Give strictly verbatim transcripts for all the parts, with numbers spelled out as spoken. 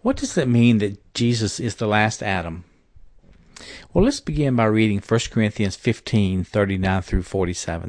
What does it mean that Jesus is the last Adam? Well, let's begin by reading First Corinthians fifteen, thirty-nine through forty-seven.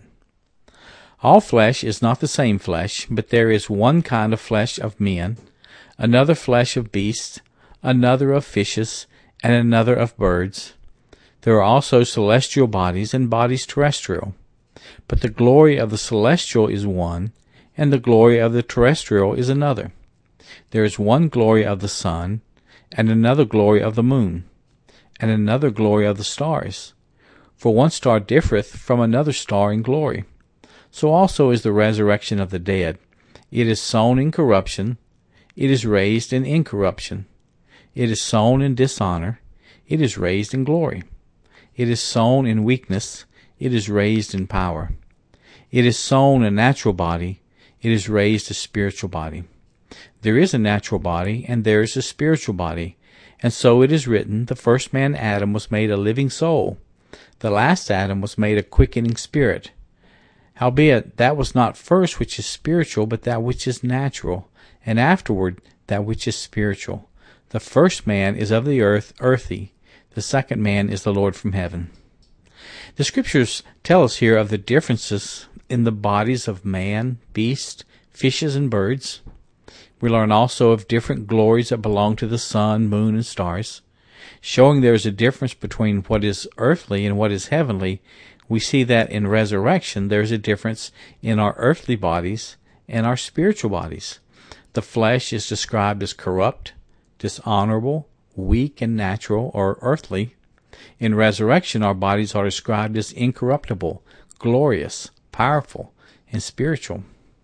All flesh is not the same flesh, but there is one kind of flesh of men, another flesh of beasts, another of fishes, and another of birds. There are also celestial bodies and bodies terrestrial. But the glory of the celestial is one, and the glory of the terrestrial is another. There is one glory of the sun, and another glory of the moon, and another glory of the stars. For one star differeth from another star in glory. So also is the resurrection of the dead. It is sown in corruption, it is raised in incorruption. It is sown in dishonor, it is raised in glory. It is sown in weakness, it is raised in power. It is sown a natural body, it is raised a spiritual body. There is a natural body, and there is a spiritual body. And so it is written, the first man Adam was made a living soul. The last Adam was made a quickening spirit. Howbeit, that was not first which is spiritual, but that which is natural, and afterward that which is spiritual. The first man is of the earth, earthy. The second man is the Lord from heaven. The Scriptures tell us here of the differences in the bodies of man, beast, fishes, and birds. We learn also of different glories that belong to the sun, moon, and stars. Showing there is a difference between what is earthly and what is heavenly, we see that in resurrection there is a difference in our earthly bodies and our spiritual bodies. The flesh is described as corrupt, dishonorable, weak, and natural, or earthly. In resurrection, our bodies are described as incorruptible, glorious, powerful, and spiritual.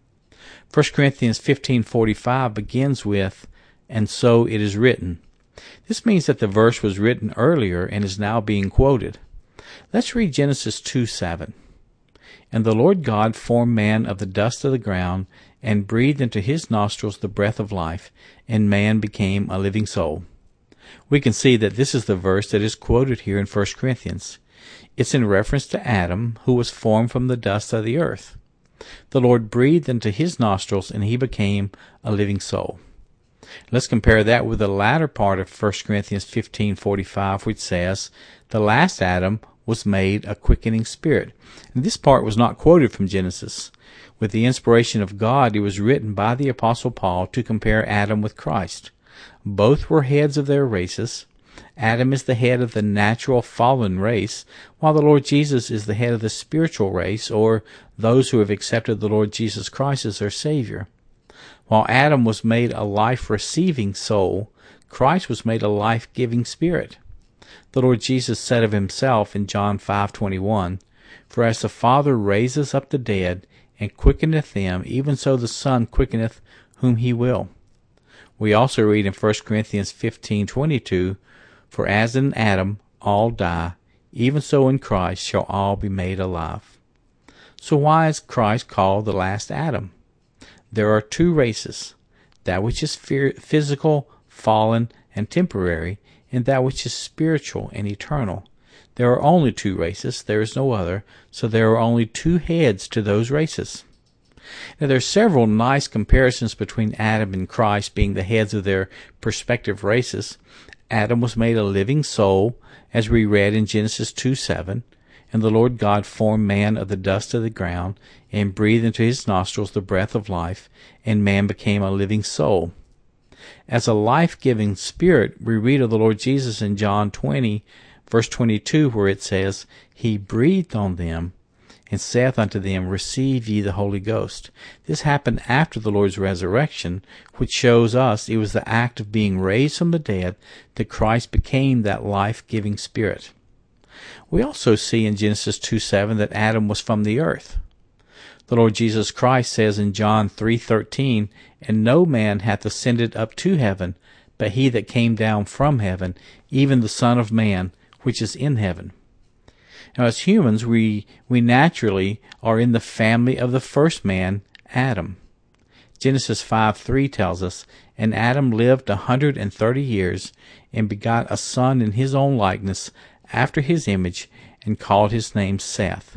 First Corinthians fifteen forty-five begins with, "And so it is written." This means that the verse was written earlier and is now being quoted. Let's read Genesis two seven. "And the Lord God formed man of the dust of the ground, and breathed into his nostrils the breath of life, and man became a living soul." We can see that this is the verse that is quoted here in First Corinthians. It's in reference to Adam, who was formed from the dust of the earth. The Lord breathed into his nostrils, and he became a living soul. Let's compare that with the latter part of First Corinthians fifteen forty-five, which says, "The last Adam was made a quickening spirit." And this part was not quoted from Genesis. With the inspiration of God, it was written by the Apostle Paul to compare Adam with Christ. Both were heads of their races. Adam is the head of the natural fallen race, while the Lord Jesus is the head of the spiritual race, or those who have accepted the Lord Jesus Christ as their Savior. While Adam was made a life-receiving soul, Christ was made a life-giving spirit. The Lord Jesus said of himself in John five twenty-one, "For as the Father raiseth up the dead, and quickeneth them, even so the Son quickeneth whom he will." We also read in First Corinthians fifteen twenty-two, "For as in Adam all die, even so in Christ shall all be made alive." So why is Christ called the last Adam? There are two races, that which is physical, fallen, and temporary, and that which is spiritual and eternal. There are only two races, there is no other, so there are only two heads to those races. Now, there are several nice comparisons between Adam and Christ being the heads of their respective races. Adam was made a living soul, as we read in Genesis two seven, and the Lord God formed man of the dust of the ground, and breathed into his nostrils the breath of life, and man became a living soul. As a life-giving spirit, we read of the Lord Jesus in John twenty, verse twenty-two, where it says, "He breathed on them, and saith unto them, Receive ye the Holy Ghost." This happened after the Lord's resurrection, which shows us it was the act of being raised from the dead that Christ became that life-giving spirit. We also see in Genesis two seven that Adam was from the earth. The Lord Jesus Christ says in John three thirteen, "And no man hath ascended up to heaven, but he that came down from heaven, even the Son of Man, which is in heaven." Now, as humans, we, we naturally are in the family of the first man, Adam. Genesis five three tells us, "And Adam lived a hundred and thirty years, and begot a son in his own likeness, after his image, and called his name Seth."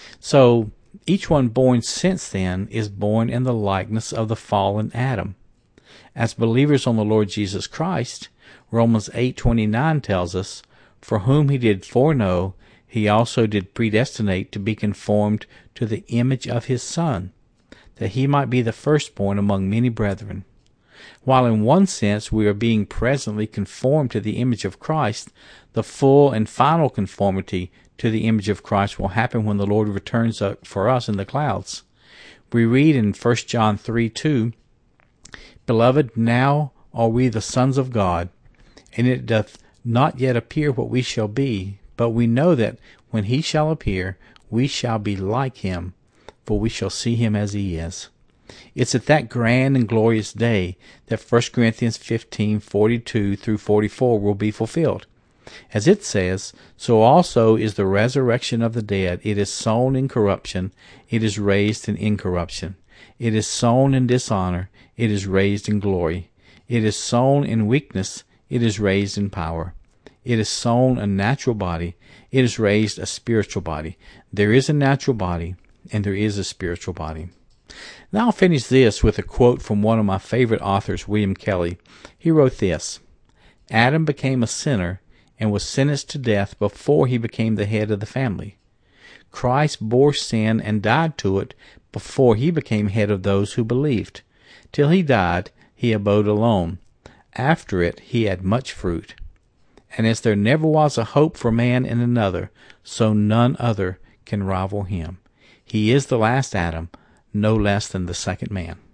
So, each one born since then is born in the likeness of the fallen Adam. As believers on the Lord Jesus Christ, Romans eight twenty-nine tells us, "For whom he did foreknow, he also did predestinate to be conformed to the image of his Son, that he might be the firstborn among many brethren." While in one sense we are being presently conformed to the image of Christ, the full and final conformity to the image of Christ will happen when the Lord returns up for us in the clouds. We read in First John three two, "Beloved, now are we the sons of God, and it doth not yet appear what we shall be, but we know that when he shall appear, we shall be like him, for we shall see him as he is." It's at that grand and glorious day that First Corinthians fifteen forty-two through forty-four will be fulfilled. As it says, "So also is the resurrection of the dead. It is sown in corruption, it is raised in incorruption. It is sown in dishonor, it is raised in glory. It is sown in weakness, it is raised in power. It is sown a natural body, it is raised a spiritual body." There is a natural body, and there is a spiritual body. Now I'll finish this with a quote from one of my favorite authors, William Kelly. He wrote this: "Adam became a sinner and was sentenced to death before he became the head of the family. Christ bore sin and died to it before he became head of those who believed. Till he died, he abode alone. After it, he had much fruit. And as there never was a hope for man in another, so none other can rival him. He is the last Adam, no less than the second man."